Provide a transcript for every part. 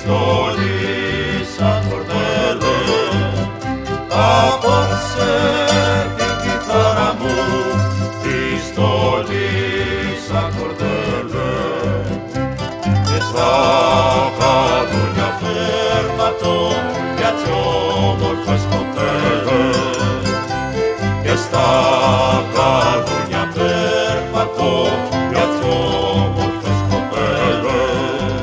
στολίσαν κορδέλε, απόψε την κιθάρα μου τη στολίσαν κορδέλε, και στα καδούνια φέρματο για τις όμορφες κοπέλες, και στα καδούνια φέρματο για τις όμορφες κοπέλες.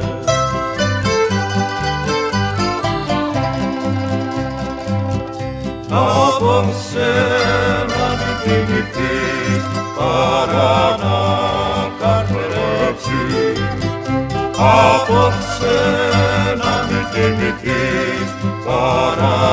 Απόψε να μην κοιμηθείς παρά να καρτερέψεις, απόψε να μην κοιμηθείς παρά